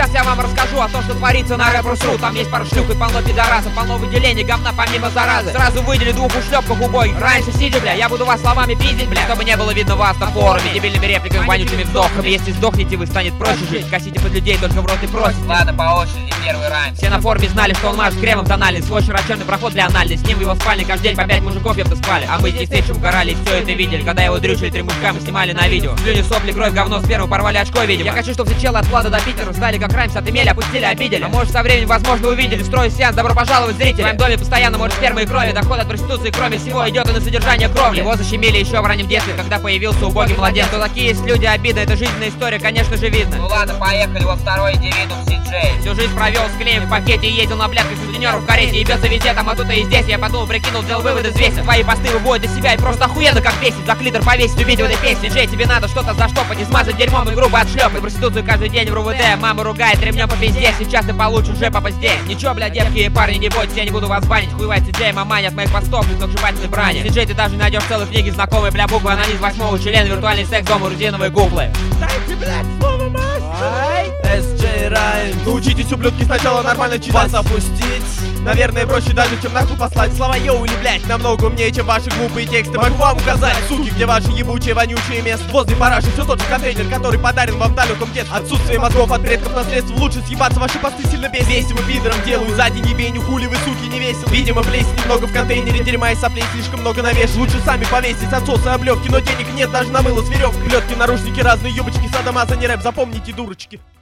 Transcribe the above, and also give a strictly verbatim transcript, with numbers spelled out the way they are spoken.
Сейчас я вам расскажу о том, что творится на рэп.ру. Там есть пару шлюх и полно пидорасов, полно выделений говна помимо заразы. Сразу выдели двух ушлепках убой. Раньше сидя, бля, я буду вас словами пиздить, бля, чтобы не было видно вас на форуме дебильными репликами, вонючими вздохами. Если сдохнете, вы станет проще жить. Косите под людей, только в рот и просите. Ладно, по очереди, первый райм. Все на форуме знали, что он мажет кремом тональный. Свой широченный проход для анальной. С ним в его спальне каждый день по пять мужиков ебто спали. А мы здесь встречу угорали и все это видели. Когда его дрючили три мужика, мы снимали на видео. Слюни, сопли, кровь, говно, сперму, порвали очко, видимо. Я хочу, чтобы все челы от Влада до Питера стали как Раймс, отымели, опустили, обидели. А может, со временем, возможно, увидели. Строю сеанс, добро пожаловать, зрители. В моем доме постоянно может спермы и крови. Доход от проституции, кроме всего, идет и на содержание кровли. Его защемили еще в раннем детстве, когда появился убогий младенец. Кто такие есть люди, обидно, это жизненная история, конечно же, видно. Ну ладно, поехали, во второй индивидуум Си-Джей. Всю жизнь провел с клеем в пакете и ездил на блядках сутенеров в карете. Ебется везде, там, а тут и здесь. Я подумал, прикинул, сделал выводы, взвесил. Твои посты выводят из себя и просто охуенно как бесит. За клитор повесить, убить в этой песне. Джей, тебе надо что-то заштопать, не смазать дерьмом и грубо отшлепать. Проституцию каждый день в РУВД, мама ругает ремнем по пизде. Сейчас ты получишь уже попа здесь. Ничего, бля, девки и парни, не бойтесь, я не буду вас банить. Хуевать Си-Джей, мамань от моих постов, без сногсшибательной брани. Си-Джей, ты даже найдешь целые книги знакомые, бля, буквы, анонизм восьмого члена, виртуальный секс, дома, рутиновые гуглы. Дайте, блядь, слово мастер! Эс-Джей Райм. Научитесь, ублюдки, сначала нормально читать. Вас опустить наверное, проще даже, чем нахуй послать. Слова йоу или блять намного умнее, чем ваши глупые тексты. Могу вам указать, суки, где ваши ебучие, вонючие места. Возле параши все тот же контейнер, который подарен вам в далеком детстве. Отсутствие мозгов от предков наследство. Лучше съебаться, ваши посты сильно бесит. Весимо пидором делаю, сзади не бей, хули вы, суки, не весел. Видимо, плесни немного в контейнере, дерьма и соплей слишком много навеш. Лучше сами повесить отсосы, облевки, но денег нет даже на мыло с веревкой. Клетки, наручники, разные юбочки, садомаза, не рэп, запомните, дурочки.